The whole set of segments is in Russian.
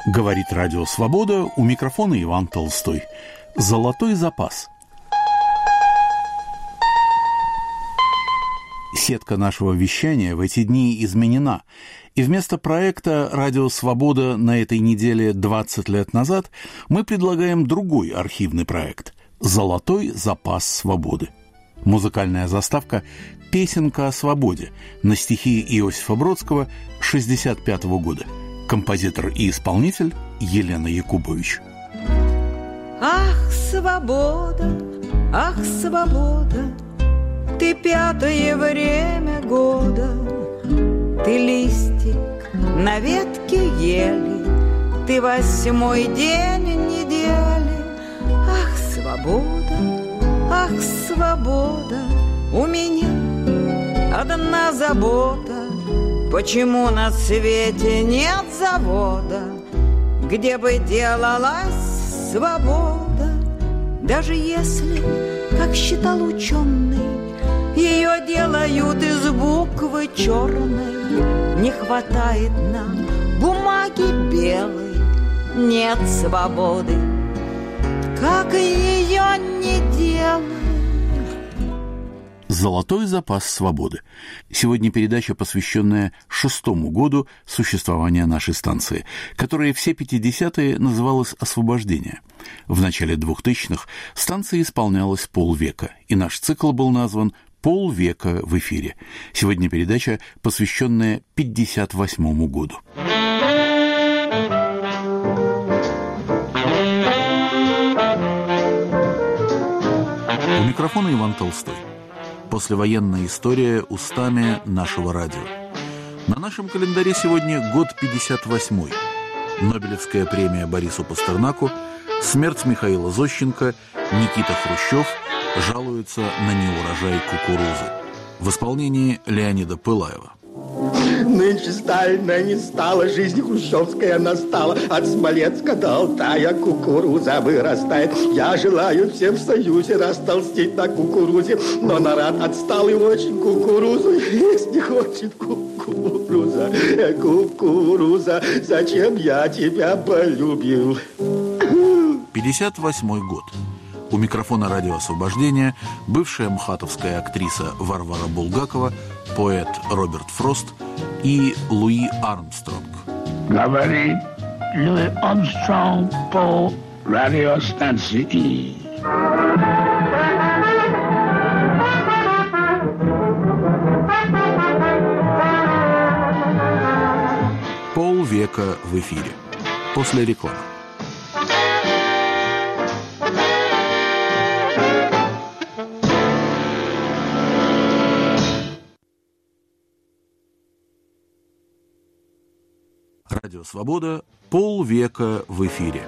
Говорит Радио Свобода, у микрофона Иван Толстой. Золотой запас. Сетка нашего вещания в эти дни изменена, и вместо проекта «Радио Свобода» на этой неделе 20 лет назад мы предлагаем другой архивный проект «Золотой запас свободы». Музыкальная заставка «Песенка о свободе» на стихи Иосифа Бродского 1965 года. Композитор и исполнитель Елена Якубович. Ах, свобода, ты пятое время года, ты листик на ветке ели, ты 8-й день недели. Ах, свобода, у меня одна забота. Почему на свете нет завода, где бы делалась свобода? Даже если, как считал ученый, ее делают из буквы черной, не хватает нам бумаги белой, нет свободы, как ее не делать. «Золотой запас свободы». Сегодня передача, посвященная 6-му году существования нашей станции, которая все 50-е называлась «Освобождение». В начале 2000-х станция исполнялась полвека, и наш цикл был назван «Полвека в эфире». Сегодня передача, посвященная 58-му году. У микрофона Иван Толстой. Послевоенная история устами нашего радио. На нашем календаре сегодня год 58-й. Нобелевская премия Борису Пастернаку, смерть Михаила Зощенко, Никита Хрущев жалуются на неурожай кукурузы. В исполнении Леонида Пылаева. Нынче стальная не стала, жизнь хрущевская настала. От Смоленска до Алтая кукуруза вырастает. Я желаю всем в союзе растолстеть на кукурузе, но народ отстал и очень кукурузу есть не хочет. Кукуруза, кукуруза, зачем я тебя полюбил? 58-й год. У микрофона «Радио Освобождение» бывшая мхатовская актриса Варвара Булгакова, поэт Роберт Фрост и Луи Армстронг. Говорит Луи Армстронг по радиостанции. Полвека в эфире. После рекламы. Радио Свобода. Полвека в эфире.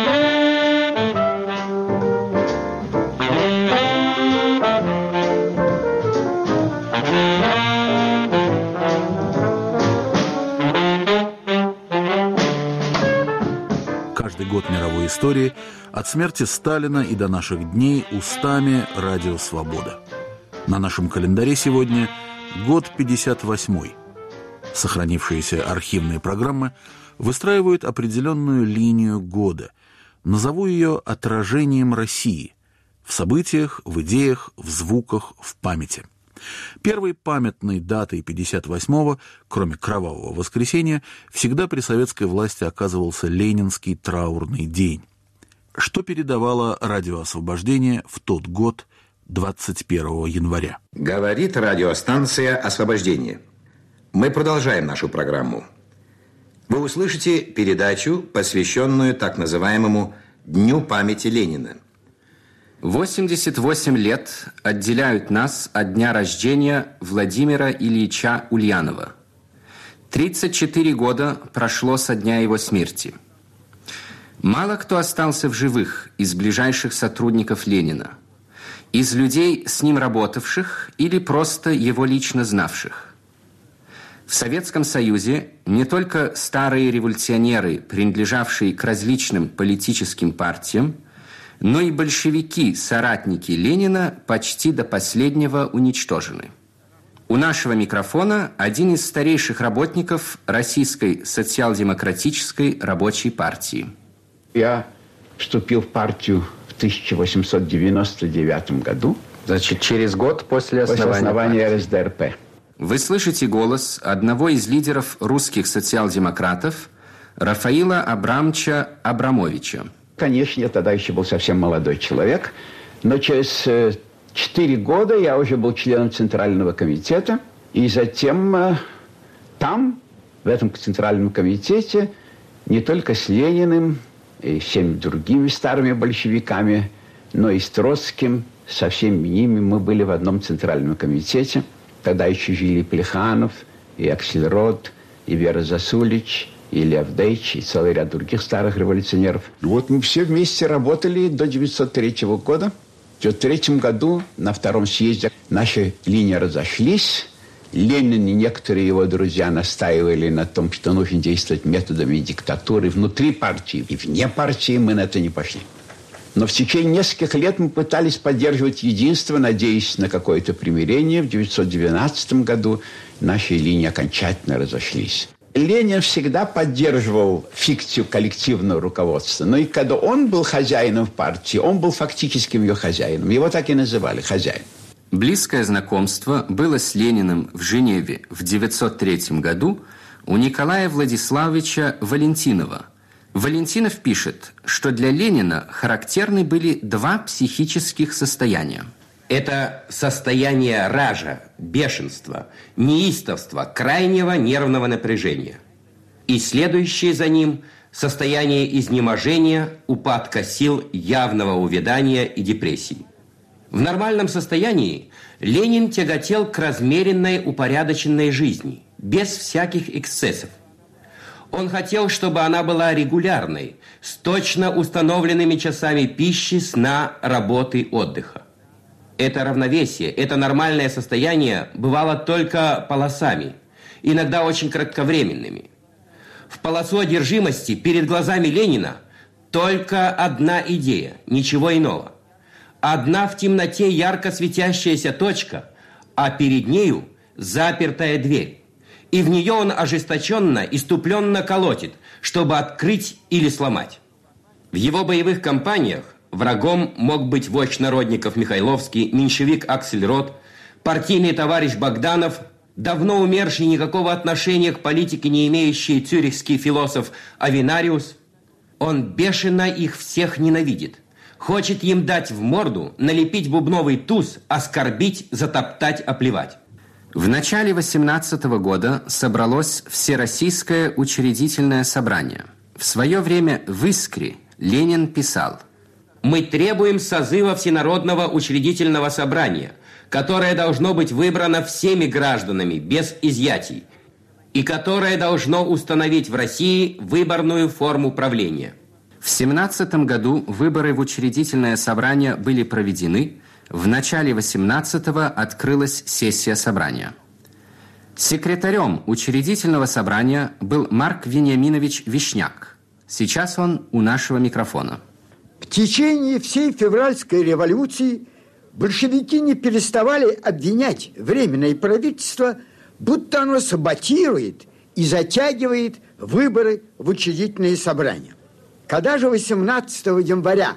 Каждый год мировой истории, от смерти Сталина и до наших дней, устами Радио Свобода. На нашем календаре сегодня год 58-й. Сохранившиеся архивные программы выстраивают определенную линию года. Назову ее отражением России в событиях, в идеях, в звуках, в памяти. Первой памятной датой 58-го, кроме Кровавого воскресенья, всегда при советской власти оказывался Ленинский траурный день. Что передавало Радио Освобождение в тот год, 21 января? Говорит радиостанция «Освобождение». Мы продолжаем нашу программу. Вы услышите передачу, посвященную так называемому Дню памяти Ленина. 88 лет отделяют нас от дня рождения Владимира Ильича Ульянова. 34 года прошло со дня его смерти. Мало кто остался в живых из ближайших сотрудников Ленина, из людей, с ним работавших или просто его лично знавших. В Советском Союзе не только старые революционеры, принадлежавшие к различным политическим партиям, но и большевики, соратники Ленина, почти до последнего уничтожены. У нашего микрофона один из старейших работников Российской социал-демократической рабочей партии. Я вступил в партию в 1899 году. Значит, через год после основания РСДРП. Вы слышите голос одного из лидеров русских социал-демократов Рафаила Абрамовича Абрамовича. Конечно, я тогда еще был совсем молодой человек, но через 4 года я уже был членом Центрального комитета, и затем там, в этом Центральном комитете, не только с Лениным и всеми другими старыми большевиками, но и с Троцким, со всеми ними мы были в одном Центральном комитете. Тогда еще жили Плеханов, и Аксельрод, и Вера Засулич, и Лев Дейч, и целый ряд других старых революционеров. И вот мы все вместе работали до 1903 года. В 1903 году на втором съезде наши линии разошлись. Ленин и некоторые его друзья настаивали на том, что нужно действовать методами диктатуры внутри партии. И вне партии мы на это не пошли. Но в течение нескольких лет мы пытались поддерживать единство, надеясь на какое-то примирение. В 1912 году наши линии окончательно разошлись. Ленин всегда поддерживал фикцию коллективного руководства. Но и когда он был хозяином в партии, он был фактическим ее хозяином. Его так и называли – хозяин. Близкое знакомство было с Лениным в Женеве в 1903 году у Николая Владиславовича Валентинова. Валентинов пишет, что для Ленина характерны были 2 психических состояния. Это состояние ража, бешенства, неистовства, крайнего нервного напряжения. И следующее за ним состояние изнеможения, упадка сил, явного увядания и депрессии. В нормальном состоянии Ленин тяготел к размеренной, упорядоченной жизни, без всяких эксцессов. Он хотел, чтобы она была регулярной, с точно установленными часами пищи, сна, работы, отдыха. Это равновесие, это нормальное состояние бывало только полосами, иногда очень кратковременными. В полосу одержимости перед глазами Ленина только одна идея, ничего иного. Одна в темноте ярко светящаяся точка, а перед нею запертая дверь. И в нее он ожесточенно, иступленно колотит, чтобы открыть или сломать. В его боевых кампаниях врагом мог быть вождь народников Михайловский, меньшевик Аксельрод, партийный товарищ Богданов, давно умерший, никакого отношения к политике не имеющий цюрихский философ Авенариус. Он бешено их всех ненавидит. Хочет им дать в морду, налепить бубновый туз, оскорбить, затоптать, оплевать. В начале 18 года собралось Всероссийское учредительное собрание. В свое время в «Искре» Ленин писал: «Мы требуем созыва Всенародного учредительного собрания, которое должно быть выбрано всеми гражданами без изъятий и которое должно установить в России выборную форму правления». В 17 году выборы в учредительное собрание были проведены. В начале 18-го открылась сессия собрания. Секретарем учредительного собрания был Марк Вениаминович Вишняк. Сейчас он у нашего микрофона. В течение всей февральской революции большевики не переставали обвинять Временное правительство, будто оно саботирует и затягивает выборы в учредительные собрания. Когда же 18 января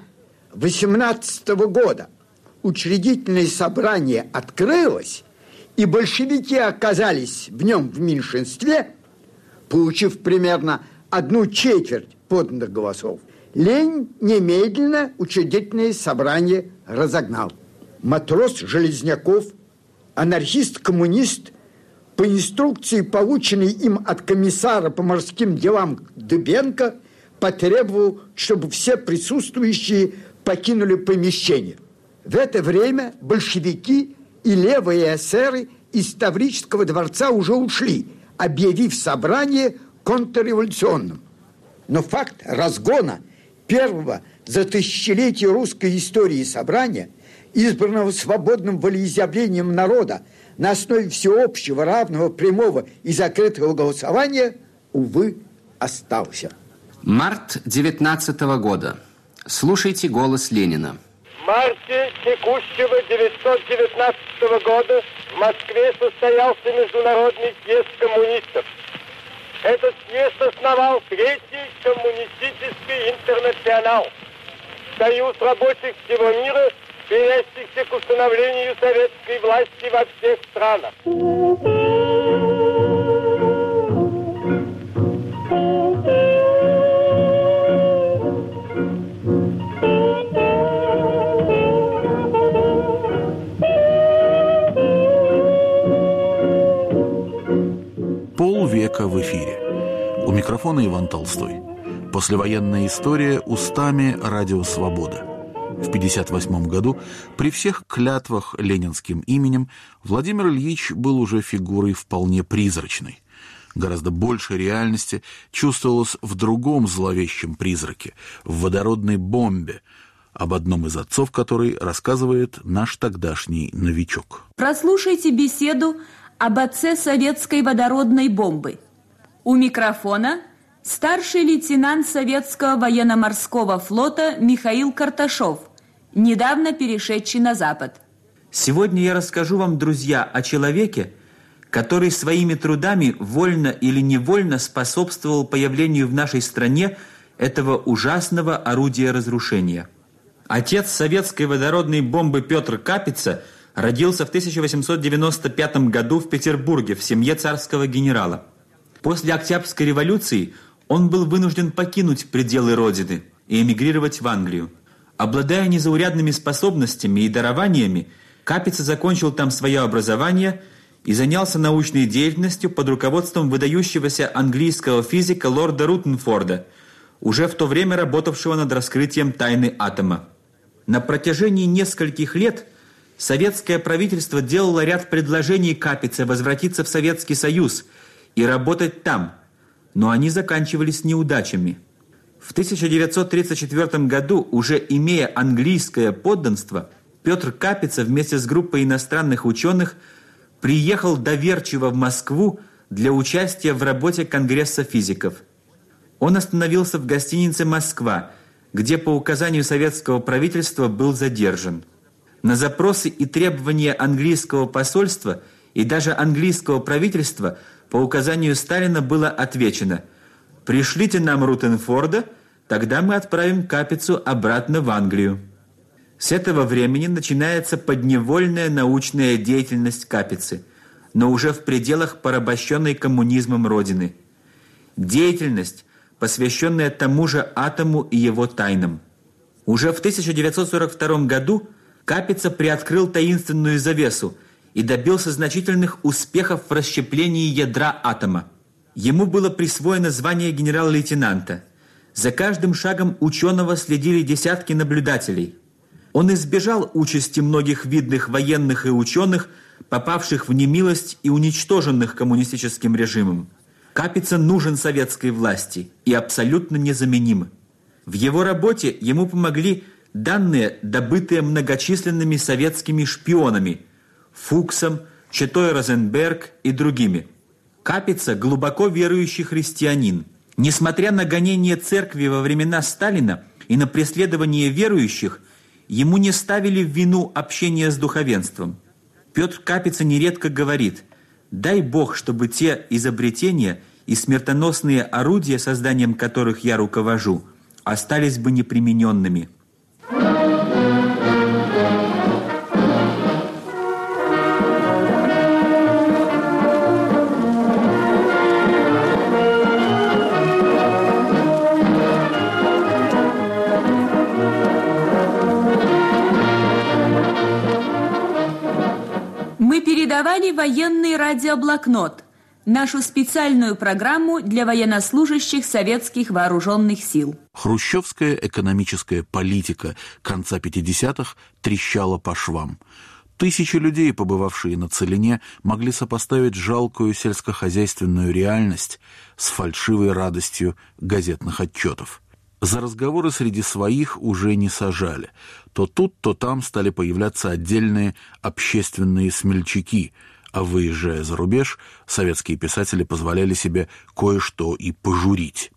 18 года учредительное собрание открылось, и большевики оказались в нем в меньшинстве, получив примерно 1/4 поданных голосов, Ленин немедленно учредительное собрание разогнал. Матрос Железняков, анархист-коммунист, по инструкции, полученной им от комиссара по морским делам Дыбенко, потребовал, чтобы все присутствующие покинули помещение. В это время большевики и левые эсеры из Таврического дворца уже ушли, объявив собрание контрреволюционным. Но факт разгона первого за тысячелетие русской истории собрания, избранного свободным волеизъявлением народа на основе всеобщего, равного, прямого и закрытого голосования, увы, остался. Март 19 года. Слушайте голос Ленина. В марте текущего 1919 года в Москве состоялся международный съезд коммунистов. Этот съезд основал Третий коммунистический интернационал, союз рабочих всего мира, стремящихся к установлению советской власти во всех странах. Полвека в эфире. У микрофона Иван Толстой. Послевоенная история устами Радио Свобода. В 1958 году при всех клятвах ленинским именем Владимир Ильич был уже фигурой вполне призрачной. Гораздо больше реальности чувствовалось в другом зловещем призраке, в водородной бомбе, об одном из отцов которой рассказывает наш тогдашний новичок. Прослушайте беседу об отце советской водородной бомбы. У микрофона старший лейтенант Советского военно-морского флота Михаил Карташов, недавно перешедший на Запад. Сегодня я расскажу вам, друзья, о человеке, который своими трудами, вольно или невольно, способствовал появлению в нашей стране этого ужасного орудия разрушения. Отец советской водородной бомбы Петр Капица родился в 1895 году в Петербурге в семье царского генерала. После Октябрьской революции он был вынужден покинуть пределы родины и эмигрировать в Англию. Обладая незаурядными способностями и дарованиями, Капица закончил там свое образование и занялся научной деятельностью под руководством выдающегося английского физика лорда Рутенфорда, уже в то время работавшего над раскрытием тайны атома. На протяжении нескольких лет советское правительство делало ряд предложений Капице возвратиться в Советский Союз и работать там, но они заканчивались неудачами. В 1934 году, уже имея английское подданство, Петр Капица вместе с группой иностранных ученых приехал доверчиво в Москву для участия в работе Конгресса физиков. Он остановился в гостинице «Москва», где по указанию советского правительства был задержан. На запросы и требования английского посольства и даже английского правительства по указанию Сталина было отвечено: «Пришлите нам Рутенфорда, тогда мы отправим Капицу обратно в Англию». С этого времени начинается подневольная научная деятельность Капицы, но уже в пределах порабощенной коммунизмом Родины. Деятельность, посвященная тому же атому и его тайнам. Уже в 1942 году Капица приоткрыл таинственную завесу и добился значительных успехов в расщеплении ядра атома. Ему было присвоено звание генерал-лейтенанта. За каждым шагом ученого следили десятки наблюдателей. Он избежал участи многих видных военных и ученых, попавших в немилость и уничтоженных коммунистическим режимом. Капица нужен советской власти и абсолютно незаменим. В его работе ему помогли данные, добытые многочисленными советскими шпионами Фуксом, Четой Розенберг и другими. Капица – глубоко верующий христианин. Несмотря на гонение церкви во времена Сталина и на преследование верующих, ему не ставили в вину общение с духовенством. Петр Капица нередко говорит: «Дай Бог, чтобы те изобретения и смертоносные орудия, созданием которых я руковожу, остались бы непримененными». Мы передавали военный радиоблокнот, нашу специальную программу для военнослужащих советских вооруженных сил. Хрущевская экономическая политика конца 50-х трещала по швам. Тысячи людей, побывавшие на Целине, могли сопоставить жалкую сельскохозяйственную реальность с фальшивой радостью газетных отчетов. За разговоры среди своих уже не сажали. То тут, то там стали появляться отдельные общественные смельчаки, а выезжая за рубеж, советские писатели позволяли себе кое-что и пожурить.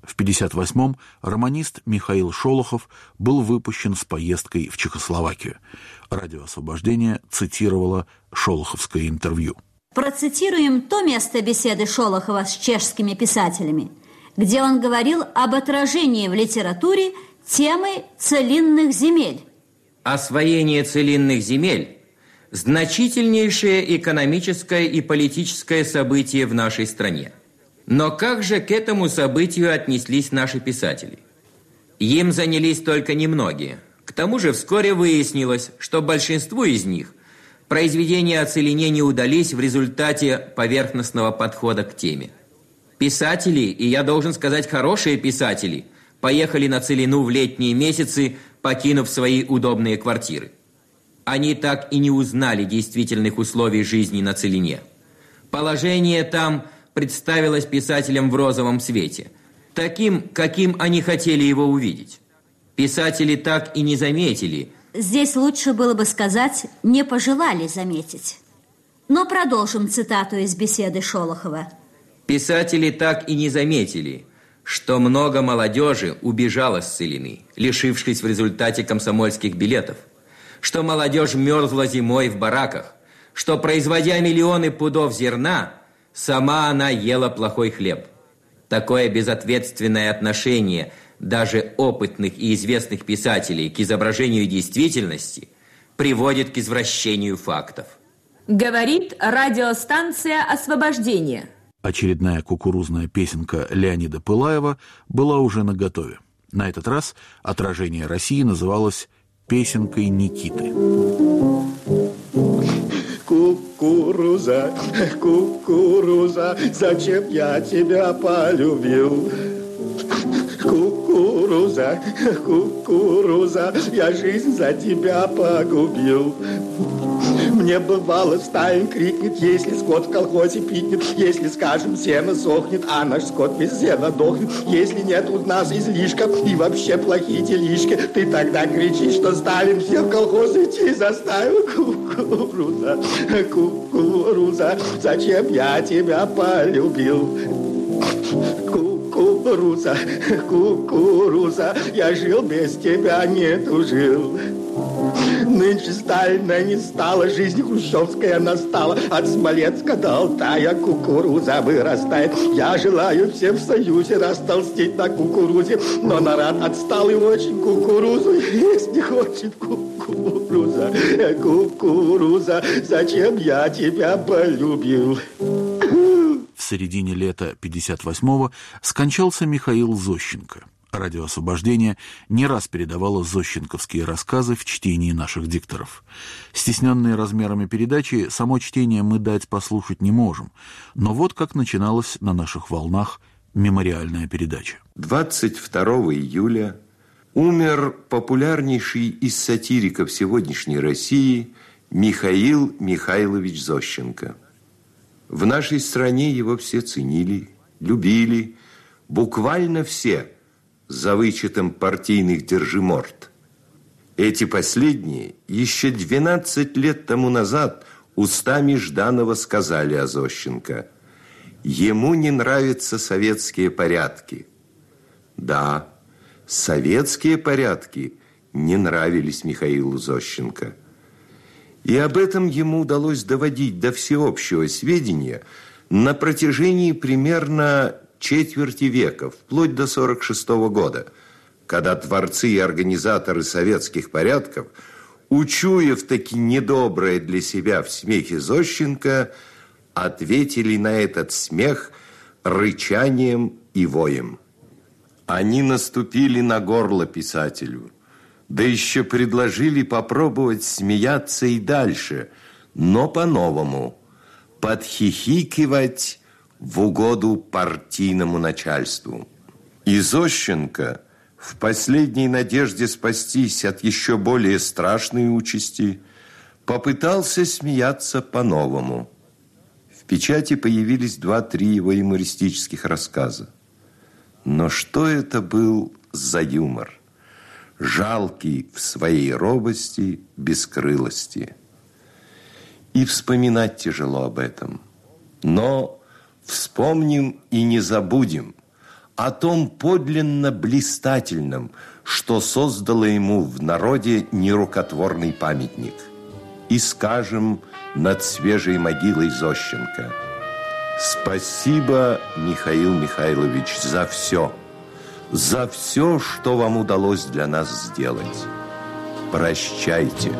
В 1958-м романист Михаил Шолохов был выпущен с поездкой в Чехословакию. Радио «Освобождение» цитировало шолоховское интервью. Процитируем то место беседы Шолохова с чешскими писателями, где он говорил об отражении в литературе темы целинных земель. Освоение целинных земель – значительнейшее экономическое и политическое событие в нашей стране. Но как же к этому событию отнеслись наши писатели? Им занялись только немногие. К тому же вскоре выяснилось, что большинству из них произведения о целине не удались в результате поверхностного подхода к теме. Писатели, и я должен сказать, хорошие писатели, поехали на целину в летние месяцы, покинув свои удобные квартиры. Они так и не узнали действительных условий жизни на целине. Положение там представилось писателям в розовом свете, таким, каким они хотели его увидеть. Писатели так и не заметили. Здесь лучше было бы сказать, не пожелали заметить. Но продолжим цитату из беседы Шолохова. Писатели так и не заметили, что много молодежи убежало с целины, лишившись в результате комсомольских билетов, что молодежь мерзла зимой в бараках, что, производя миллионы пудов зерна, сама она ела плохой хлеб. Такое безответственное отношение даже опытных и известных писателей к изображению действительности приводит к извращению фактов. Говорит радиостанция «Освобождение». Очередная кукурузная песенка Леонида Пылаева была уже наготове. На этот раз отражение России называлось «Песенкой Никиты». Кукуруза, кукуруза, зачем я тебя полюбил? Кукуруза, кукуруза, я жизнь за тебя погубил. Мне бывало стаем крикнет, если скот в колхозе пикнет, если, скажем, сено сохнет, а наш скот без сена дохнет. Если нет у нас излишка и вообще плохие делишки, ты тогда кричишь, что Сталин всех в колхоз идти заставил. Кукуруза, кукуруза, зачем я тебя полюбил? Кукуруза, кукуруза, я жил без тебя, не тужил. Нынче Сталина не стало, жизнь хрущевская настала. От Смоленска до Алтая кукуруза вырастает. Я желаю всем в Союзе растолстеть на кукурузе, но народ отсталый очень кукурузу есть не хочет. Кукуруза, кукуруза, зачем я тебя полюбил? В середине лета 1958-го скончался Михаил Зощенко. Радио «Освобождение» не раз передавало зощенковские рассказы в чтении наших дикторов. Стесненные размерами передачи, само чтение мы дать послушать не можем. Но вот как начиналась на наших волнах мемориальная передача. 22 июля умер популярнейший из сатириков сегодняшней России Михаил Михайлович Зощенко. В нашей стране его все ценили, любили, буквально все, за вычетом партийных держиморд. Эти последние еще 12 лет тому назад устами Жданова сказали о Зощенко: ему не нравятся советские порядки. Да, советские порядки не нравились Михаилу Зощенко. И об этом ему удалось доводить до всеобщего сведения на протяжении примерно четверти века, вплоть до 1946 года, когда творцы и организаторы советских порядков, учуяв таки недоброе для себя в смехе Зощенко, ответили на этот смех рычанием и воем. Они наступили на горло писателю, да еще предложили попробовать смеяться и дальше, но по-новому, подхихикивать в угоду партийному начальству. И Зощенко, в последней надежде спастись от еще более страшной участи, попытался смеяться по-новому. В печати появились 2-3 его юмористических рассказа. Но что это был за юмор? Жалкий в своей робости, бескрылости. И вспоминать тяжело об этом. Но вспомним и не забудем. о том подлинно блистательном, что создало ему в народе нерукотворный памятник. И скажем над свежей могилой Зощенко: спасибо, Михаил Михайлович, за все, что вам удалось для нас сделать. Прощайте.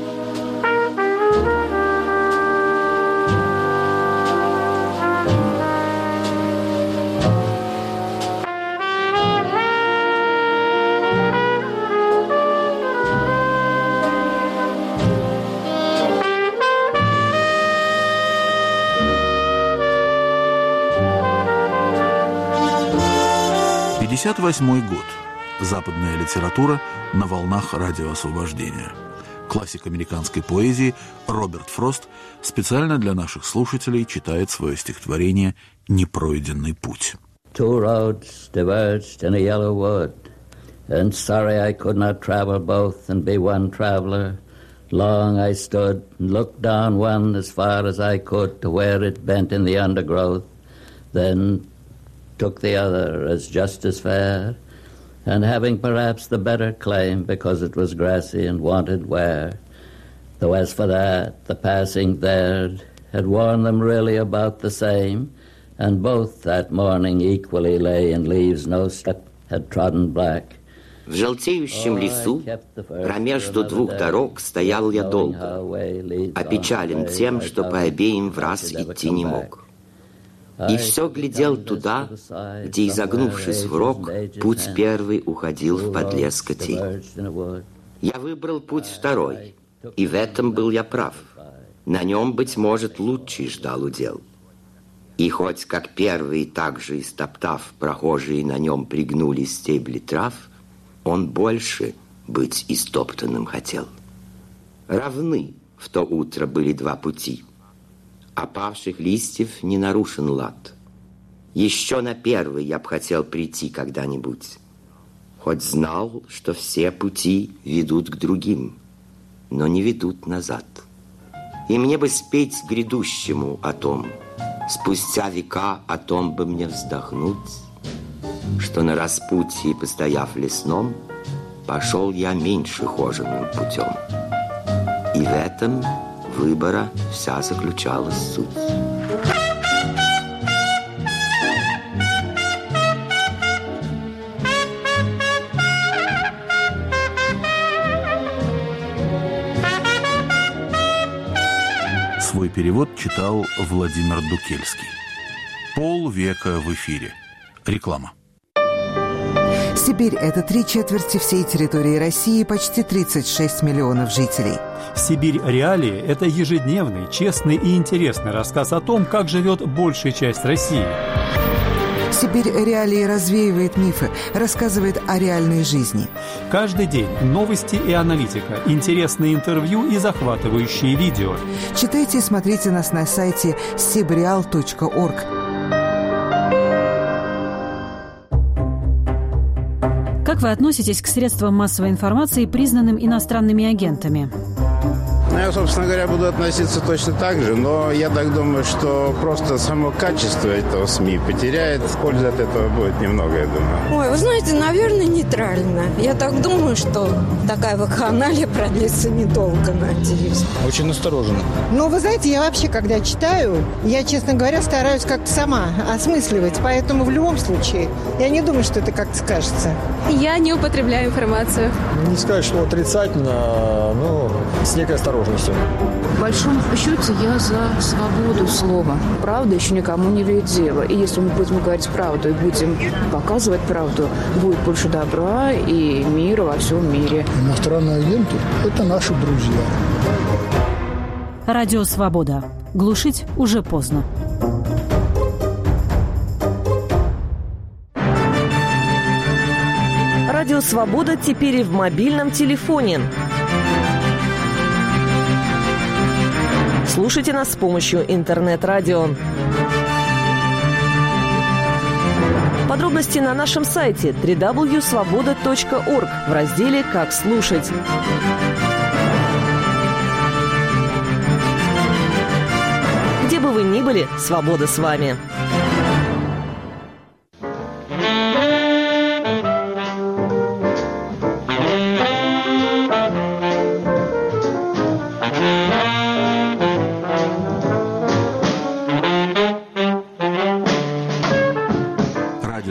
«58-й год. Западная литература на волнах радио Освобождения». Классик американской поэзии Роберт Фрост специально для наших слушателей читает свое стихотворение «Непройденный путь». Two roads diverged in a yellow wood, and sorry I could not travel both and be one traveler. Long I stood and looked down one as far as I could to where it bent in the undergrowth, then took the other as just as fair, and having perhaps the better claim because it was grassy and wanted wear. Though as for that, the passing there had worn them really about the same, and both that morning equally lay in leaves no step had trodden black. В желтеющем лесу, промежду двух дорог, стоял я долго, опечален тем, что по обеим враз идти не мог. И все глядел туда, где, изогнувшись в рог, путь первый уходил в подлеск тень. Я выбрал путь второй, и в этом был я прав. На нем, быть может, лучший ждал удел. И хоть, как первый, так же истоптав, прохожие на нем пригнули стебли трав, он больше быть истоптанным хотел. Равны в то утро были два пути. Опавших листьев не нарушен лад. Еще на первый я б хотел прийти когда-нибудь, хоть знал, что все пути ведут к другим, но не ведут назад. И мне бы спеть грядущему о том, спустя века о том бы мне вздохнуть, что на распутье, постояв лесном, пошел я меньше хоженым путем. И в этом выбора вся заключалась суть. Свой перевод читал Владимир Дукельский. Полвека в эфире. Реклама. Сибирь – это 3/4 всей территории России, почти 36 миллионов жителей. «Сибирь. Реалии» – это ежедневный, честный и интересный рассказ о том, как живет большая часть России. «Сибирь. Реалии» развеивает мифы, рассказывает о реальной жизни. Каждый день новости и аналитика, интересные интервью и захватывающие видео. Читайте и смотрите нас на сайте sibreal.org. Как вы относитесь к средствам массовой информации, признанным иностранными агентами? Я, собственно говоря, буду относиться точно так же, но я так думаю, что просто само качество этого СМИ потеряет. Пользы от этого будет немного, я думаю. Ой, вы знаете, наверное, нейтрально. Я так думаю, что такая вакханалия продлится недолго, надеюсь. Очень настороженно. Ну, вы знаете, я вообще, когда читаю, я, честно говоря, стараюсь как-то сама осмысливать. Поэтому в любом случае, я не думаю, что это как-то скажется. Я не употребляю информацию. Не сказать, что отрицательно, но с некой осторожностью. В большом счете я за свободу слова. Правда еще никому не вредила. И если мы будем говорить правду и будем показывать правду, будет больше добра и мира во всем мире. Иностранные агенты – это наши друзья. Радио «Свобода». Глушить уже поздно. Радио «Свобода» теперь и в мобильном телефоне. Слушайте нас с помощью интернет-радио. Подробности на нашем сайте www.svoboda.org в разделе «Как слушать». Где бы вы ни были, свобода с вами.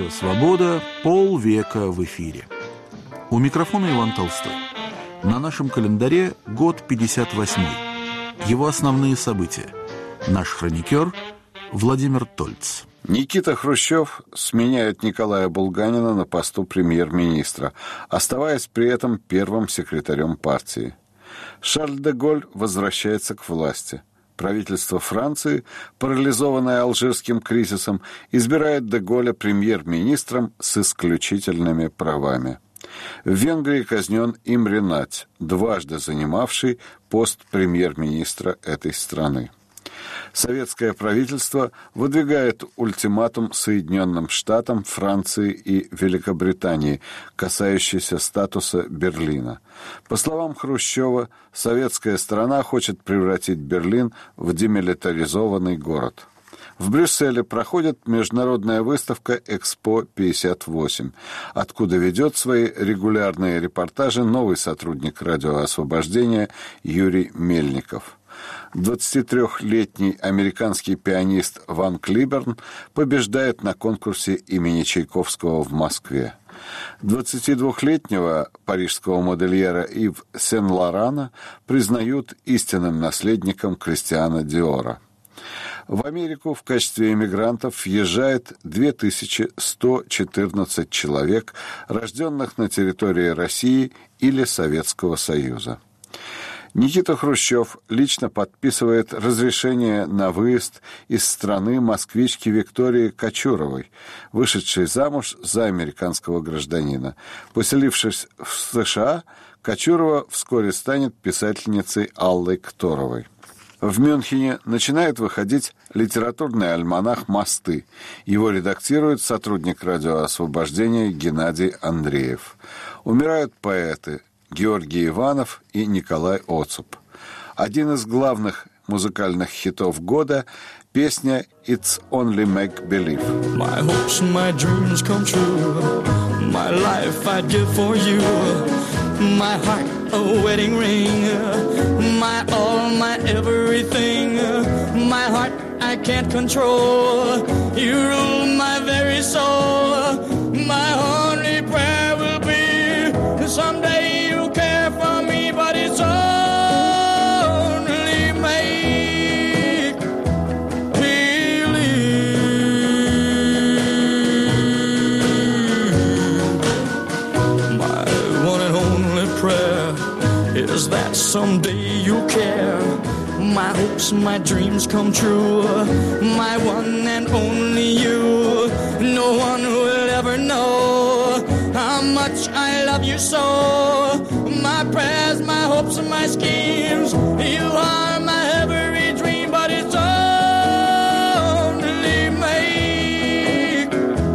Радио «Свобода» полвека в эфире. У микрофона Иван Толстой. На нашем календаре год 58-й. Его основные события. Наш хроникер Владимир Тольц. Никита Хрущев сменяет Николая Булганина на посту премьер-министра, оставаясь при этом первым секретарем партии. Шарль де Голль возвращается к власти. Правительство Франции, парализованное алжирским кризисом, избирает де Голля премьер-министром с исключительными правами. В Венгрии казнен Имре Надь, дважды занимавший пост премьер-министра этой страны. Советское правительство выдвигает ультиматум Соединенным Штатам, Франции и Великобритании, касающийся статуса Берлина. По словам Хрущева, советская сторона хочет превратить Берлин в демилитаризованный город. В Брюсселе проходит международная выставка «Экспо-58», откуда ведет свои регулярные репортажи новый сотрудник «Радио Освобождения» Юрий Мельников. 23-летний американский пианист Ван Клиберн побеждает на конкурсе имени Чайковского в Москве. 22-летнего парижского модельера Ив Сен-Лорана признают истинным наследником Кристиана Диора. В Америку в качестве эмигрантов въезжает 2114 человек, рожденных на территории России или Советского Союза. Никита Хрущев лично подписывает разрешение на выезд из страны москвички Виктории Кочуровой, вышедшей замуж за американского гражданина. Поселившись в США, Кочурова вскоре станет писательницей Аллой Кторовой. В Мюнхене начинает выходить литературный альманах «Мосты». Его редактирует сотрудник «Радио Освобождения» Геннадий Андреев. Умирают поэты Георгий Иванов и Николай Оцуп. Один из главных музыкальных хитов года – песня «It's Only Make Believe». My hopes, my dreams come true. My life I give for you. My heart a wedding ring. My all, my everything. My heart I can't control. You rule my very soul. My only prayer will be someday is that someday you'll care. My hopes, my dreams come true. My one and only you. No one will ever know how much I love you so. My prayers, my hopes, and my schemes. You are my every dream, but it's only make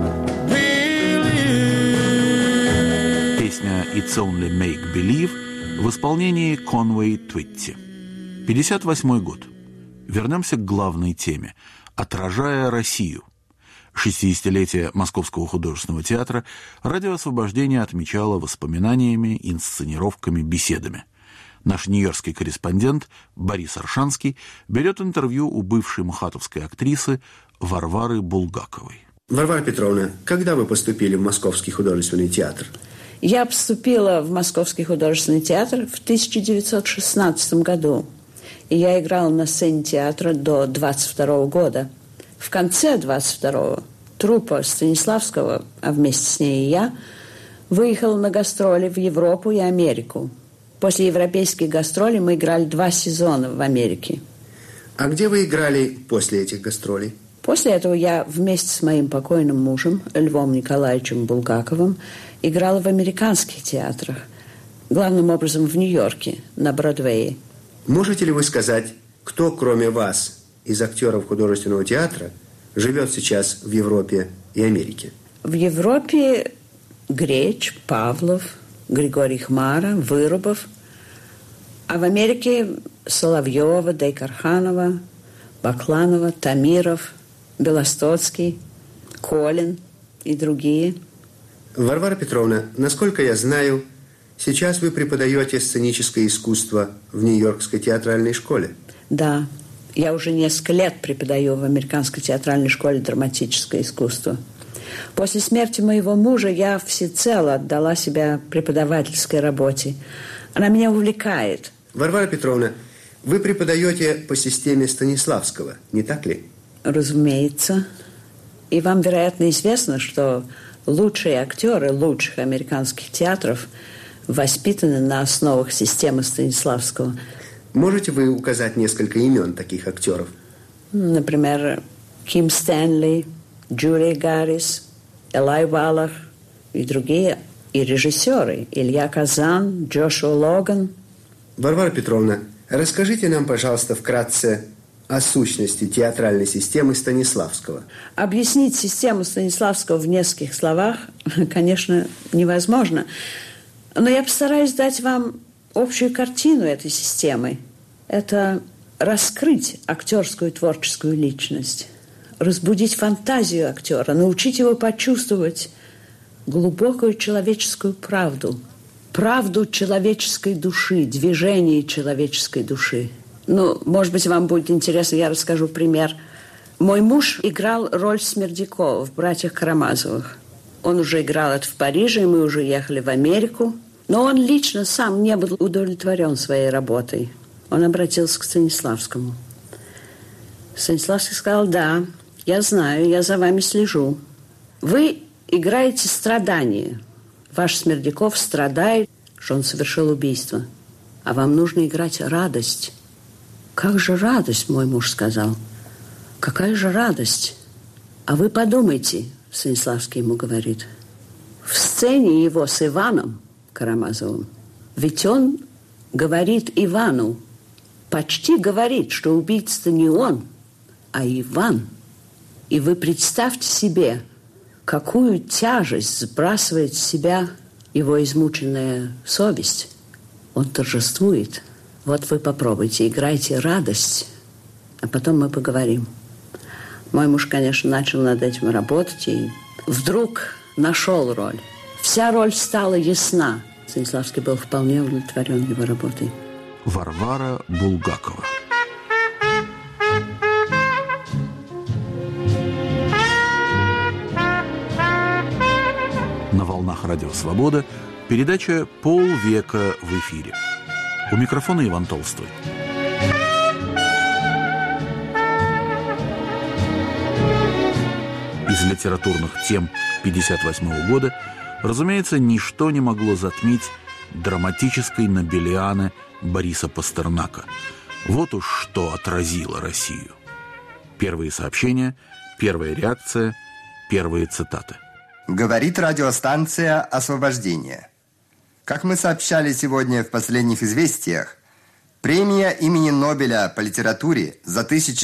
believe. Песня «It's Only Make Believe» в исполнении Конвей Твитти. 58-й год. Вернемся к главной теме – «Отражая Россию». 60-летие Московского художественного театра «Радио Освобождения» отмечало воспоминаниями, инсценировками, беседами. Наш нью-йоркский корреспондент Борис Аршанский берет интервью у бывшей мухатовской актрисы Варвары Булгаковой. Варвара Петровна, когда вы поступили в Московский художественный театр? Я поступила в Московский художественный театр в 1916 году. И я играла на сцене театра до 22 года. В конце 22-го труппа Станиславского, а вместе с ней и я, выехала на гастроли в Европу и Америку. После европейских гастролей мы играли 2 сезона в Америке. А где вы играли после этих гастролей? После этого я вместе с моим покойным мужем Львом Николаевичем Булгаковым играла в американских театрах, главным образом в Нью-Йорке, на Бродвее. Можете ли вы сказать, кто, кроме вас, из актеров художественного театра, живет сейчас в Европе и Америке? В Европе Греч, Павлов, Григорий Хмара, Вырубов, а в Америке Соловьева, Дейкарханова, Бакланова, Тамиров, Белостоцкий, Колин и другие. Варвара Петровна, насколько я знаю, сейчас вы преподаете сценическое искусство в Нью-Йоркской театральной школе. Да, я уже несколько лет преподаю в Американской театральной школе драматическое искусство. После смерти моего мужа я всецело отдала себя преподавательской работе. Она меня увлекает. Варвара Петровна, вы преподаете по системе Станиславского, не так ли? Разумеется. И вам, вероятно, известно, что лучшие актеры лучших американских театров воспитаны на основах системы Станиславского. Можете вы указать несколько имен таких актеров? Например, Ким Стэнли, Джулия Гаррис, Элай Валах и другие, и режиссеры Илья Казан, Джошуа Логан. Варвара Петровна, расскажите нам, пожалуйста, вкратце о сущности театральной системы Станиславского. Объяснить систему Станиславского в нескольких словах, конечно, невозможно. Но я постараюсь дать вам общую картину этой системы. Это раскрыть актерскую творческую личность, разбудить фантазию актера, научить его почувствовать глубокую человеческую правду, правду человеческой души, движение человеческой души. Ну, может быть, вам будет интересно, я расскажу пример. Мой муж играл роль Смердякова в «Братьях Карамазовых». Он уже играл это в Париже, и мы уже ехали в Америку. Но он лично сам не был удовлетворен своей работой. Он обратился к Станиславскому. Станиславский сказал: да, я знаю, я за вами слежу. Вы играете страдание. Ваш Смердяков страдает, что он совершил убийство. А вам нужно играть радость. Как же радость, мой муж сказал. Какая же радость? А вы подумайте, Станиславский ему говорит. В сцене его с Иваном Карамазовым, ведь он говорит Ивану, почти говорит, что убийца не он, а Иван. И вы представьте себе, какую тяжесть сбрасывает с себя его измученная совесть. Он торжествует. Вот вы попробуйте, играйте радость, а потом мы поговорим. Мой муж, конечно, начал над этим работать и вдруг нашел роль. Вся роль стала ясна. Станиславский был вполне удовлетворен его работой. Варвара Булгакова. На волнах Радио Свобода передача «Полвека в эфире». У микрофона Иван Толстой. Из литературных тем 1958 года, разумеется, ничто не могло затмить драматической нобелианы Бориса Пастернака. Вот уж что отразило Россию. Первые сообщения, первая реакция, первые цитаты. Говорит радиостанция «Освобождение». Как мы сообщали сегодня в последних известиях, премия имени Нобеля по литературе за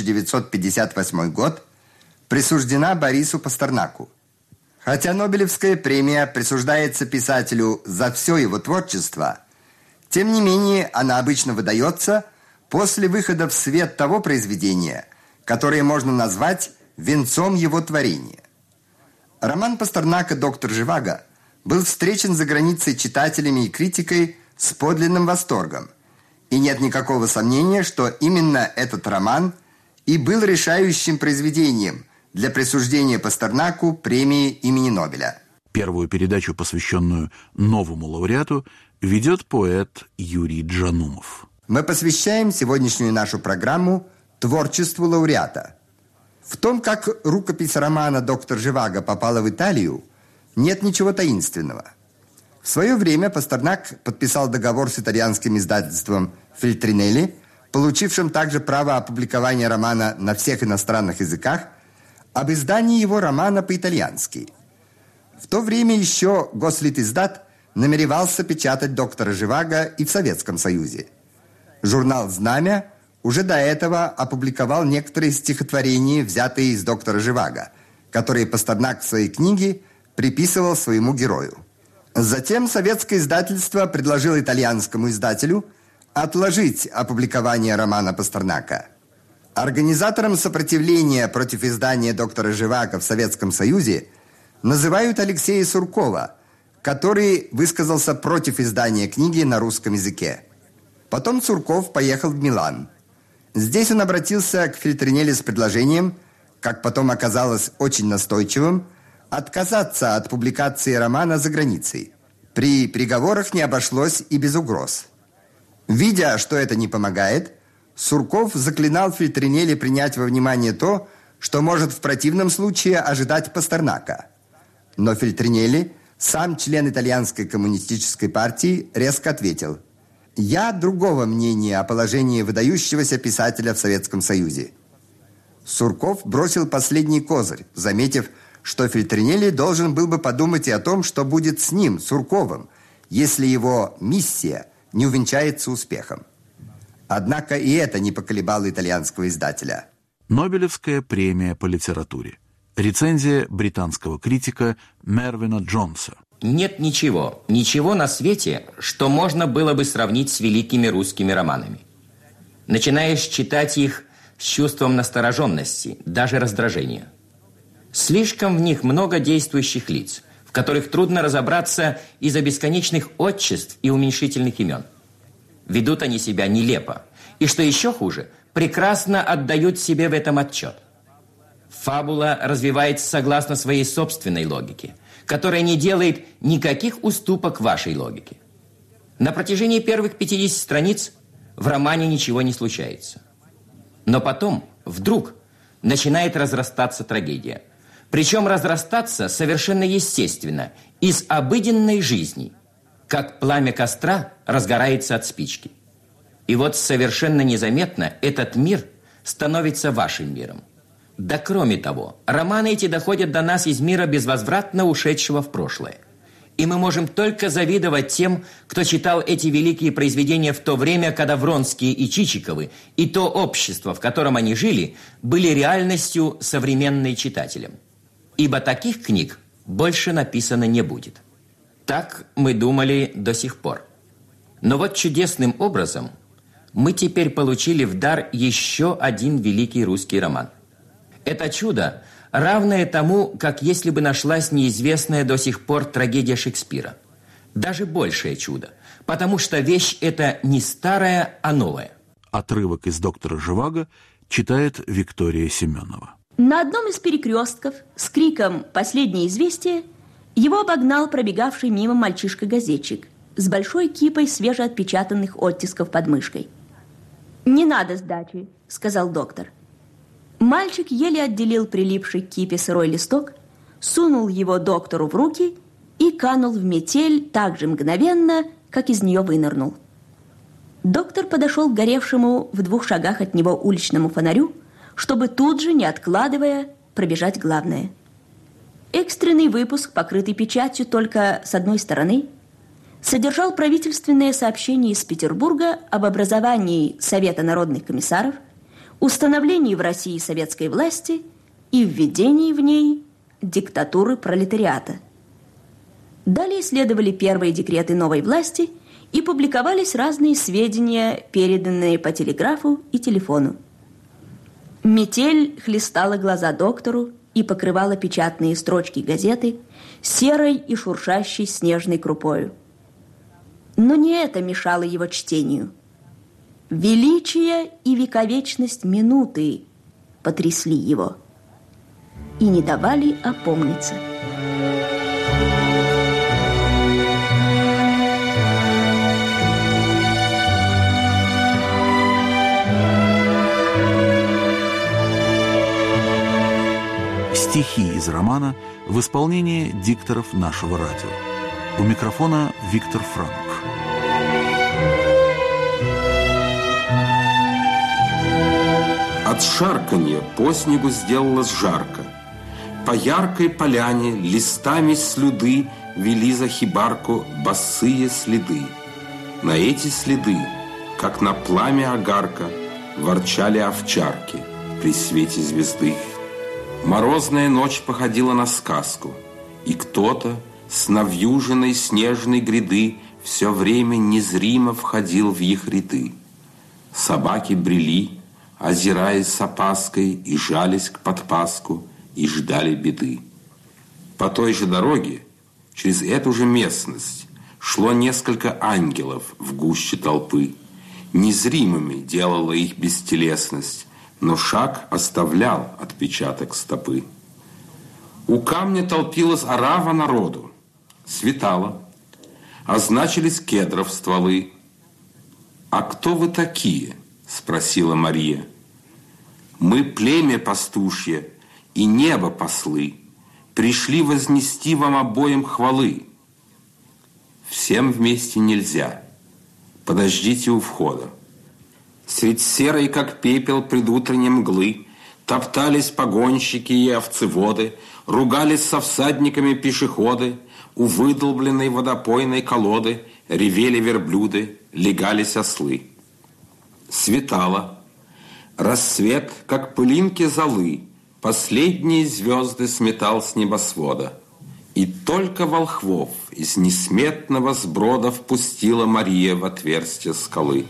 1958 год присуждена Борису Пастернаку. Хотя Нобелевская премия присуждается писателю за все его творчество, тем не менее она обычно выдается после выхода в свет того произведения, которое можно назвать венцом его творения. Роман Пастернака «Доктор Живаго» был встречен за границей читателями и критикой с подлинным восторгом, и нет никакого сомнения, что именно этот роман и был решающим произведением для присуждения Пастернаку премии имени Нобеля. Первую передачу, посвященную новому лауреату, ведет поэт Юрий Джанумов. Мы посвящаем сегодняшнюю нашу программу творчеству лауреата. В том, как рукопись романа «Доктор Живаго» попала в Италию, нет ничего таинственного. В свое время Пастернак подписал договор с итальянским издательством «Фельтринелли», получившим также право опубликования романа на всех иностранных языках, об издании его романа по-итальянски. В то время еще Гослитиздат намеревался печатать «Доктора Живаго» и в Советском Союзе. Журнал «Знамя» уже до этого опубликовал некоторые стихотворения, взятые из «Доктора Живаго», которые Пастернак в своей книге приписывал своему герою. Затем советское издательство предложило итальянскому издателю отложить опубликование романа Пастернака. Организатором сопротивления против издания «Доктора Живаго» в Советском Союзе называют Алексея Суркова, который высказался против издания книги на русском языке. Потом Сурков поехал в Милан. Здесь он обратился к Фельтринелли с предложением, как потом оказалось очень настойчивым, отказаться от публикации романа за границей. При приговорах не обошлось и без угроз. Видя, что это не помогает, Сурков заклинал Фельтринелли принять во внимание то, что может в противном случае ожидать Пастернака. Но Фельтринелли, сам член итальянской коммунистической партии, резко ответил: «Я другого мнения о положении выдающегося писателя в Советском Союзе». Сурков бросил последний козырь, заметив, что Фельтринелли должен был бы подумать и о том, что будет с ним, Сурковым, если его миссия не увенчается успехом. Однако и это не поколебало итальянского издателя. Нобелевская премия по литературе. Рецензия британского критика Мервина Джонса. Нет ничего на свете, что можно было бы сравнить с великими русскими романами. Начинаешь читать их с чувством настороженности, даже раздражения. Слишком в них много действующих лиц, в которых трудно разобраться из-за бесконечных отчеств и уменьшительных имен. Ведут они себя нелепо, и, что еще хуже, прекрасно отдают себе в этом отчет. Фабула развивается согласно своей собственной логике, которая не делает никаких уступок вашей логике. На протяжении первых 50 страниц в романе ничего не случается. Но потом, вдруг, начинает разрастаться трагедия. Причем разрастаться совершенно естественно, из обыденной жизни, как пламя костра разгорается от спички. И вот совершенно незаметно этот мир становится вашим миром. Да кроме того, романы эти доходят до нас из мира безвозвратно ушедшего в прошлое. И мы можем только завидовать тем, кто читал эти великие произведения в то время, когда Вронские и Чичиковы и то общество, в котором они жили, были реальностью, современной читателям. Ибо таких книг больше написано не будет. Так мы думали до сих пор. Но вот чудесным образом мы теперь получили в дар еще один великий русский роман. Это чудо, равное тому, как если бы нашлась неизвестная до сих пор трагедия Шекспира. Даже большее чудо, потому что вещь эта не старая, а новая. Отрывок из «Доктора Живаго» читает Виктория Семенова. На одном из перекрестков с криком «Последнее известие» его обогнал пробегавший мимо мальчишка-газетчик с большой кипой свежеотпечатанных оттисков под мышкой. «Не надо сдачи», — сказал доктор. Мальчик еле отделил прилипший к кипе сырой листок, сунул его доктору в руки и канул в метель так же мгновенно, как из нее вынырнул. Доктор подошел к горевшему в 2 шагах от него уличному фонарю, чтобы тут же, не откладывая, пробежать главное. Экстренный выпуск, покрытый печатью только с одной стороны, содержал правительственное сообщение из Петербурга об образовании Совета народных комиссаров, установлении в России советской власти и введении в ней диктатуры пролетариата. Далее следовали первые декреты новой власти и публиковались разные сведения, переданные по телеграфу и телефону. Метель хлестала глаза доктору и покрывала печатные строчки газеты серой и шуршащей снежной крупою. Но не это мешало его чтению. Величие и вековечность минуты потрясли его и не давали опомниться. Стихи из романа в исполнении дикторов нашего радио. У микрофона Виктор Франк. От шарканья по снегу сделалось жарко. По яркой поляне листами слюды вели за хибарку босые следы. На эти следы, как на пламя огарка, ворчали овчарки при свете звезды. Морозная ночь походила на сказку, и кто-то с навьюженной снежной гряды все время незримо входил в их ряды. Собаки брели, озираясь с опаской, и жались к подпаску, и ждали беды. По той же дороге, через эту же местность, шло несколько ангелов в гуще толпы. Незримыми делала их бестелесность, но шаг оставлял отпечаток стопы. У камня толпилась орава народу. Светало. Означились кедров стволы. «А кто вы такие?» – спросила Мария. «Мы племя пастушье и небо послы. Пришли вознести вам обоим хвалы». «Всем вместе нельзя. Подождите у входа». Средь серой, как пепел предутренней мглы, топтались погонщики и овцеводы, ругались со всадниками пешеходы, у выдолбленной водопойной колоды ревели верблюды, легались ослы. Светало. Рассвет, как пылинки золы, последние звезды сметал с небосвода. И только волхвов из несметного сброда впустила Мария в отверстие скалы.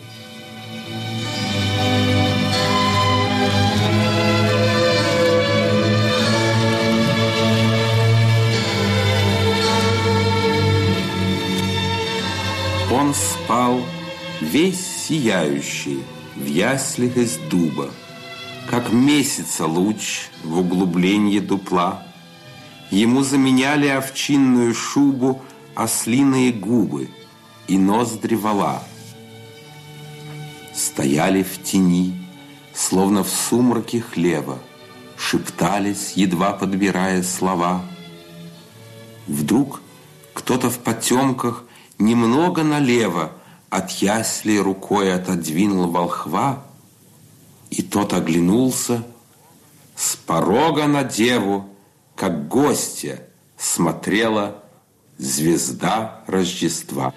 Он спал весь сияющий в яслях из дуба, как месяца луч в углублении дупла. Ему заменяли овчинную шубу ослиные губы и ноздри вола. Стояли в тени, словно в сумраке хлева, шептались, едва подбирая слова. Вдруг кто-то в потемках немного налево от ясли рукой отодвинул волхва, и тот оглянулся. С порога на деву, как гостья, смотрела звезда Рождества.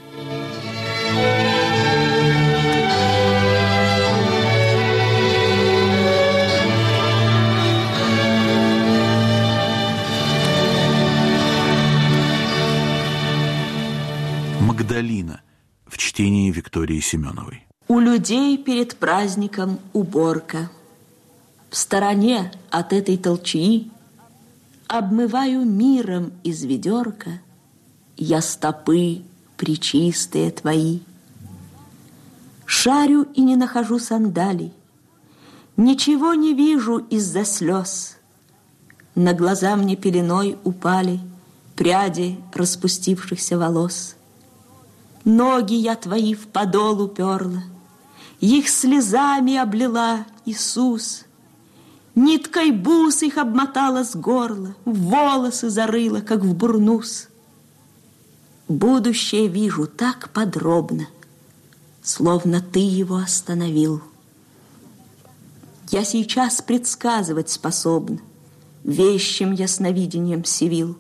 Магдалина в чтении Виктории Семеновой. У людей перед праздником уборка. В стороне от этой толчии обмываю миром из ведерка я стопы пречистые твои. Шарю и не нахожу сандалий, ничего не вижу из-за слез. На глаза мне пеленой упали пряди распустившихся волос. Ноги я твои в подол уперла, их слезами облила, Иисус. Ниткой бус их обмотала с горла, в волосы зарыла, как в бурнус. Будущее вижу так подробно, словно ты его остановил. Я сейчас предсказывать способна, вещим ясновидением сивил.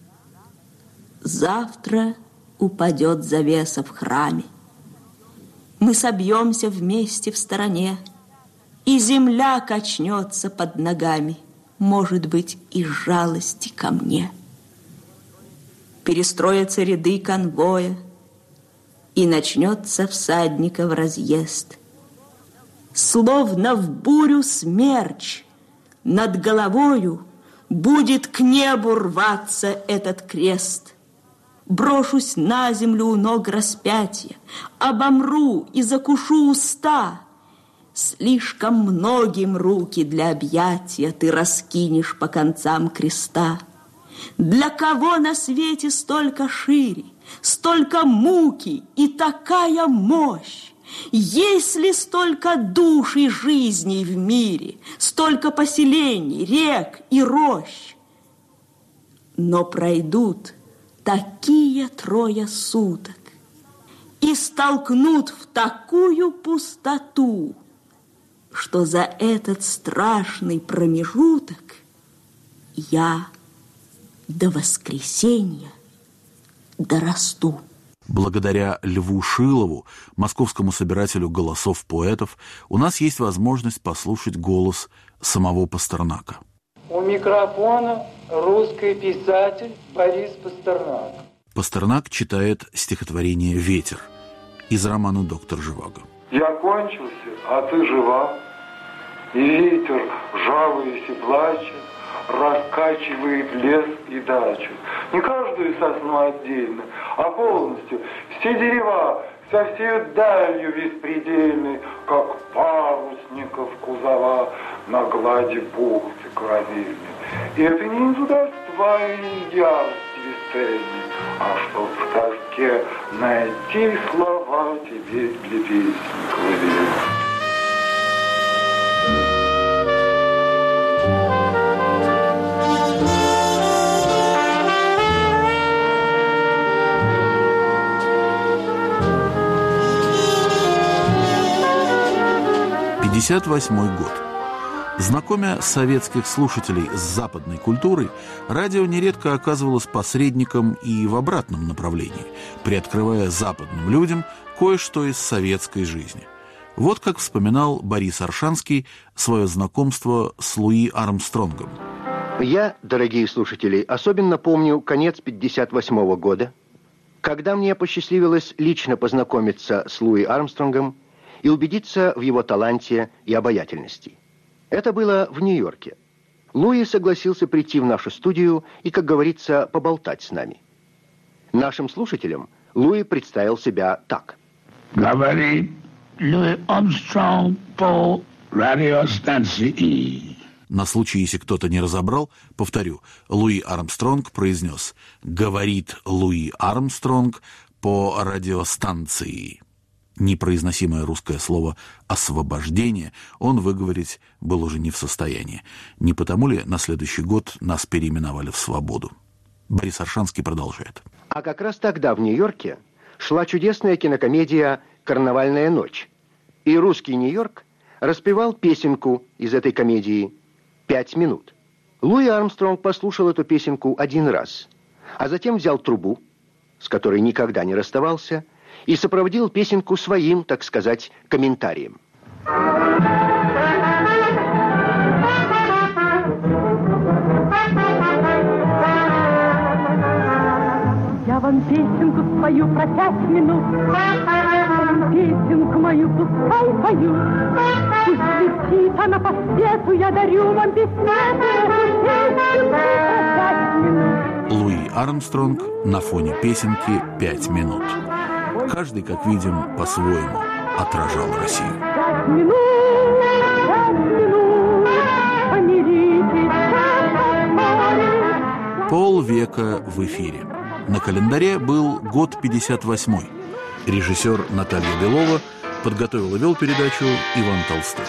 Завтра упадет завеса в храме. Мы собьемся вместе в стороне, и земля качнется под ногами, может быть, из жалости ко мне. Перестроятся ряды конвоя, и начнется всадников разъезд. Словно в бурю смерч над головою будет к небу рваться этот крест. Брошусь на землю у ног распятия, обомру и закушу уста. Слишком многим руки для объятия ты раскинешь по концам креста. Для кого на свете столько шире, столько муки и такая мощь? Есть ли столько душ и жизней в мире, столько поселений, рек и рощ? Но пройдут такие 3 суток и столкнут в такую пустоту, что за этот страшный промежуток я до воскресенья дорасту. Благодаря Льву Шилову, московскому собирателю голосов поэтов, у нас есть возможность послушать голос самого Пастернака. У микрофона русский писатель Борис Пастернак. Пастернак читает стихотворение «Ветер» из романа «Доктор Живаго». Я кончился, а ты жива, и ветер, жалуясь и плача, раскачивает лес и дачу. Не каждую сосну отдельно, а полностью все дерева со всей далью беспредельной, как парусников кузова на глади бухты корабельной. И это не интудатство забывая ярости весенней, а чтоб в тоске найти слова тебе для песни клавиатуры. «58-й год». Знакомя советских слушателей с западной культурой, радио нередко оказывалось посредником и в обратном направлении, приоткрывая западным людям кое-что из советской жизни. Вот как вспоминал Борис Оршанский свое знакомство с Луи Армстронгом. Я, дорогие слушатели, особенно помню конец 1958 года, когда мне посчастливилось лично познакомиться с Луи Армстронгом и убедиться в его таланте и обаятельности. Это было в Нью-Йорке. Луи согласился прийти в нашу студию и, как говорится, поболтать с нами. Нашим слушателям Луи представил себя так. Говорит Луи Армстронг по радиостанции. На случай, если кто-то не разобрал, повторю, Луи Армстронг произнес «Говорит Луи Армстронг по радиостанции». Непроизносимое русское слово «освобождение» он выговорить был уже не в состоянии. Не потому ли на следующий год нас переименовали в «Свободу»? Борис Оршанский продолжает. А как раз тогда в Нью-Йорке шла чудесная кинокомедия «Карнавальная ночь». И русский Нью-Йорк распевал песенку из этой комедии «5 минут». Луи Армстронг послушал эту песенку один раз, а затем взял трубу, с которой никогда не расставался, и сопроводил песенку своим, так сказать, комментарием. Я вам песенку спою про 5 минут, песенку мою пускай поют. Пусть летит она по свету, я дарю вам бессмертную песенку про 5 минут. Луи Армстронг на фоне песенки «5 минут». Каждый, как видим, по-своему отражал Россию. 5 минут, помиритесь, полвека в эфире. На календаре был год 58-й. Режиссер Наталья Белова подготовил и вел передачу Иван Толстой.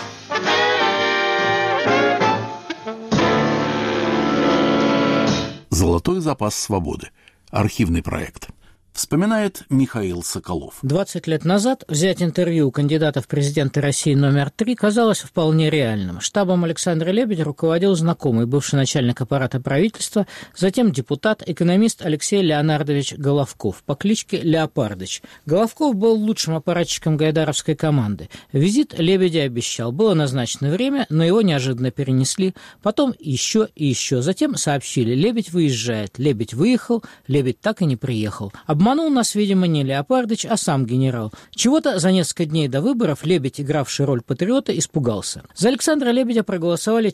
«Золотой запас свободы». Архивный проект. Вспоминает Михаил Соколов. 20 лет назад взять интервью у кандидата в президенты России номер 3 казалось вполне реальным. Штабом Александра Лебедя руководил знакомый, бывший начальник аппарата правительства, затем депутат, экономист Алексей Леонардович Головков по кличке Леопардыч. Головков был лучшим аппаратчиком гайдаровской команды. Визит Лебедя обещал. Было назначено время, но его неожиданно перенесли. Потом еще и еще. Затем сообщили: Лебедь выезжает. Лебедь выехал, Лебедь так и не приехал. Обманул нас, видимо, не Леопардыч, а сам генерал. Чего-то за несколько дней до выборов Лебедь, игравший роль патриота, испугался. За Александра Лебедя проголосовали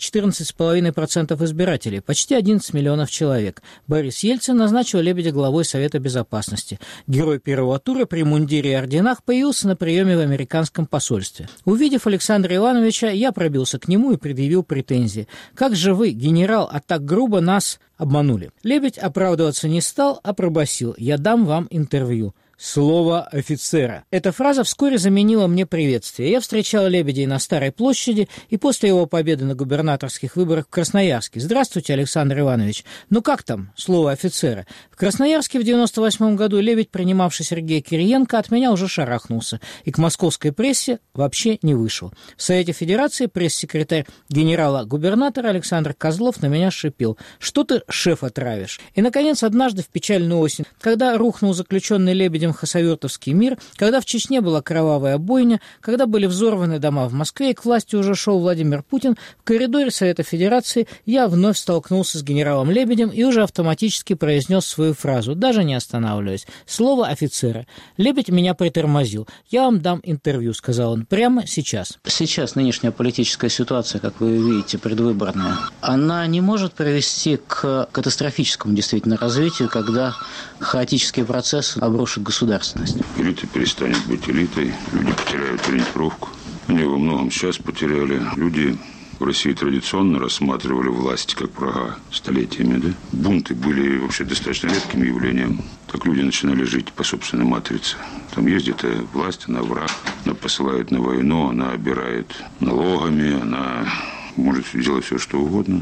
14,5% избирателей, почти 11 миллионов человек. Борис Ельцин назначил Лебедя главой Совета Безопасности. Герой первого тура при мундире и орденах появился на приеме в американском посольстве. Увидев Александра Ивановича, я пробился к нему и предъявил претензии. «Как же вы, генерал, а так грубо нас обманули?» Лебедь оправдываться не стал, а пробасил: «Я дам вам интервью». Слово офицера. Эта фраза вскоре заменила мне приветствие. Я встречал Лебедя на Старой площади и после его победы на губернаторских выборах в Красноярске. «Здравствуйте, Александр Иванович. Ну как там? Слово офицера». В Красноярске в 98 году Лебедь, принимавший Сергея Кириенко, от меня уже шарахнулся и к московской прессе вообще не вышел. В Совете Федерации пресс-секретарь генерала-губернатора Александр Козлов на меня шипел: «Что ты, шефа, травишь?» И, наконец, однажды в печальную осень, когда рухнул заключенный Лебедем хасавюртовский мир, когда в Чечне была кровавая бойня, когда были взорваны дома в Москве и к власти уже шел Владимир Путин, в коридоре Совета Федерации я вновь столкнулся с генералом Лебедем и уже автоматически произнес свою фразу, даже не останавливаясь: «Слово офицера». Лебедь меня притормозил. «Я вам дам интервью», — сказал он, — «прямо сейчас». Сейчас нынешняя политическая ситуация, как вы видите, предвыборная, она не может привести к катастрофическому действительно развитию, когда хаотический процесс обрушит государственность. Элита перестанет быть элитой, люди потеряют ориентировку. Они во многом сейчас потеряли. Люди В России традиционно рассматривали власть как врага столетиями, да? Бунты были вообще достаточно редким явлением. Так люди начинали жить по собственной матрице. Там есть где-то власть, она враг, она посылает на войну, она обирает налогами, она может делать все, что угодно.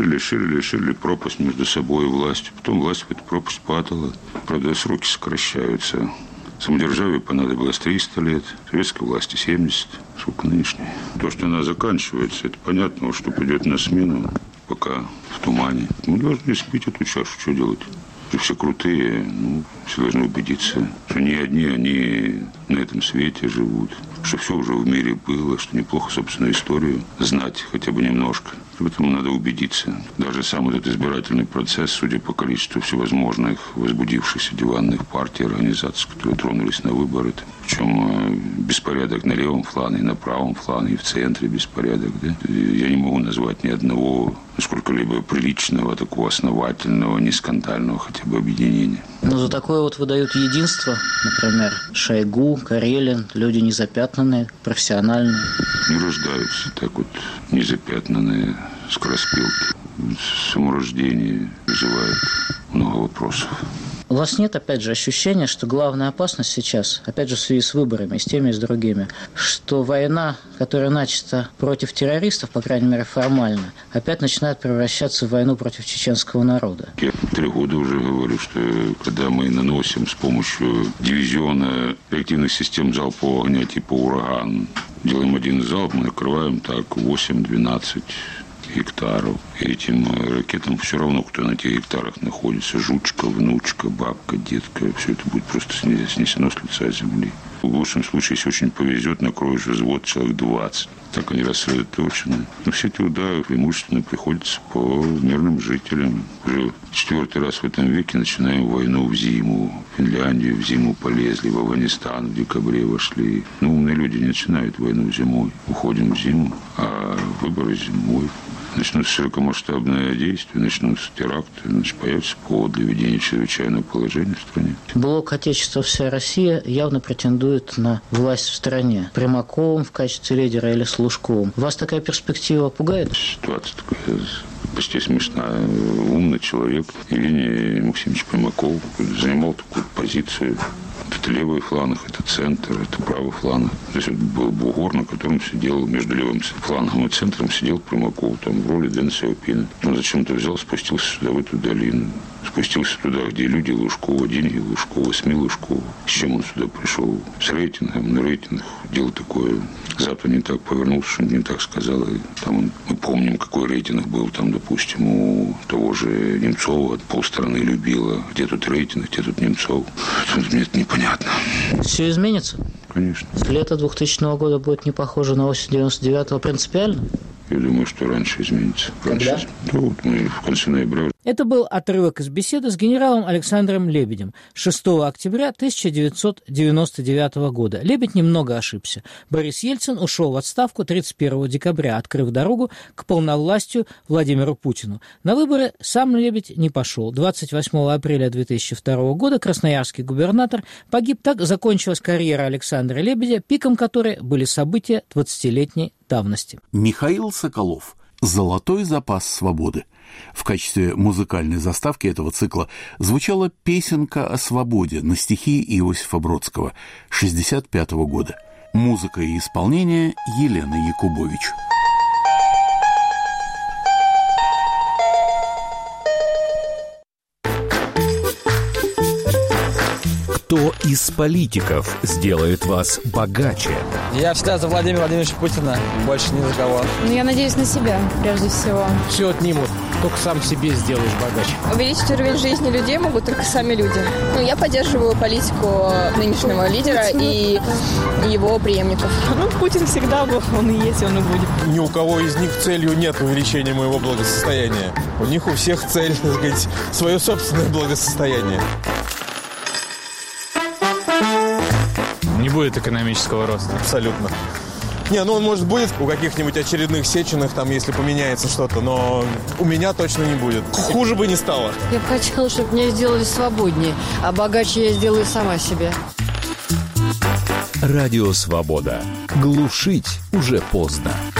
Ширили пропасть между собой и властью. Потом власть в эту пропасть падала. Правда, сроки сокращаются. Самодержавию понадобилось 300 лет, советской власти 70, сколько нынешней. То, что она заканчивается, это понятно, что придет на смену, пока в тумане. Мы должны спить эту чашу, что делать? Все крутые, все должны убедиться, что не одни они на этом свете живут, что все уже в мире было, что неплохо собственную историю знать хотя бы немножко. Поэтому надо убедиться. Даже сам этот избирательный процесс, судя по количеству всевозможных возбудившихся диванных партий, организаций, которые тронулись на выборы, причем беспорядок на левом фланге, на правом фланге, и в центре беспорядок. Да? Я не могу назвать ни одного сколько-либо приличного, такого основательного, не скандального хотя бы объединения. Но за такое вот выдают единство, например, Шойгу, Карелин, люди незапятнанные, профессиональные. Не рождаются так вот незапятнанные скороспелки. Саморождение вызывает много вопросов. У вас нет, опять же, ощущения, что главная опасность сейчас, опять же, в связи с выборами, и с теми, и с другими, что война, которая начата против террористов, по крайней мере, формально, опять начинает превращаться в войну против чеченского народа? Я 3 года уже говорю, что когда мы наносим с помощью дивизиона реактивных систем залпового огня типа «Ураган», делаем один залп, мы накрываем так 8-12 гектаров. И этим ракетам все равно, кто на этих гектарах находится. Жучка, внучка, бабка, детка. Все это будет просто снесено с лица земли. В лучшем случае, если очень повезет, накроешь взвод человек 20. Так они рассредоточены. Но все эти удары преимущественно приходятся по мирным жителям. Уже 4-й раз в этом веке начинаем войну в зиму. В Финляндию в зиму полезли, в Афганистан в декабре вошли. Умные люди не начинают войну зимой. Уходим в зиму, а выборы зимой. Начнутся широкомасштабные действия, начнутся теракты, появится повод для введения чрезвычайного положения в стране. Блок Отечества «Вся Россия» явно претендует на власть в стране. Примаковым в качестве лидера или с Лужковым. Вас такая перспектива пугает? Ситуация такая почти смешная. Умный человек Евгений Максимович Примаков занимал такую позицию. Это левый фланг, это центр, это правый фланг. Здесь вот был бугор, на котором сидел, между левым флангом и центром сидел Примаков, там в роли Дэн Сяопина. Он зачем-то взял, спустился сюда, в эту долину. Спустился туда, где люди Лужкова, деньги Лужкова, СМИ Лужкова. С чем он сюда пришел? С рейтингом, на рейтинг. Дело такое. Запад не так повернулся, что не так сказал. И там мы помним, какой рейтинг был там, допустим, у того же Немцова. Полстраны любила. Где тут рейтинг, где тут Немцов? Мне это непонятно. Все изменится? Конечно. Лето 2000 года будет не похоже на осень 99-го принципиально? Я думаю, что раньше изменится. Когда? Да, вот мы в конце ноября. Это был отрывок из беседы с генералом Александром Лебедем 6 октября 1999 года. Лебедь немного ошибся. Борис Ельцин ушел в отставку 31 декабря, открыв дорогу к полновластию Владимиру Путину. На выборы сам Лебедь не пошел. 28 апреля 2002 года красноярский губернатор погиб. Так закончилась карьера Александра Лебедя, пиком которой были события 20-летней давности. Михаил Соколов. «Золотой запас свободы». В качестве музыкальной заставки этого цикла звучала песенка о свободе на стихи Иосифа Бродского 1965 года. Музыка и исполнение Елена Якубович. Кто из политиков сделает вас богаче? Я всегда за Владимира Владимировича Путина, больше ни за кого. Я надеюсь на себя, прежде всего. Все отнимут, только сам себе сделаешь богаче. Увеличить уровень жизни людей могут только сами люди. Я поддерживаю политику нынешнего лидера и его преемников. Путин всегда был, он и есть, он и будет. Ни у кого из них целью нет увеличения моего благосостояния. У них у всех цель, так сказать, свое собственное благосостояние. Не будет экономического роста. Абсолютно. Не, он, может, будет у каких-нибудь очередных Сеченых, там, если поменяется что-то, но у меня точно не будет. Хуже бы не стало. Я бы хотела, чтобы меня сделали свободнее, а богаче я сделаю сама себя. Радио «Свобода». Глушить уже поздно.